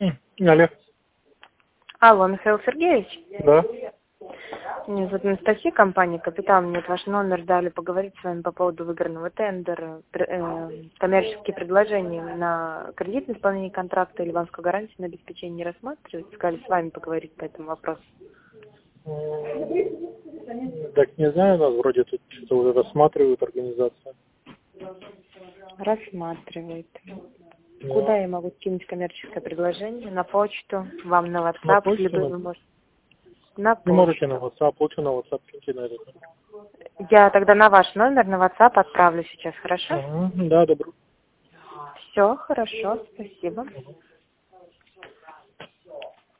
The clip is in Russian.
Алло. Алло, Михаил Сергеевич? Да. Меня зовут Анастасия, компания «Капитал». Мне ваш номер дали поговорить с вами по поводу выигранного тендера, коммерческие предложения на кредитное исполнение контракта или банковскую гарантию на обеспечение не рассматривать. Сказали с вами поговорить по этому вопросу. Так не знаю, нас вроде тут что-то уже рассматривают организация. Рассматривает. Да. Куда я могу скинуть коммерческое предложение? На почту, вам на На WhatsApp, почту? либо вы можете... На Вы можете на почту. WhatsApp, лучше на WhatsApp киньте на этот номер. Я тогда на ваш номер на WhatsApp отправлю сейчас, хорошо? Да, добро. Все, хорошо, спасибо.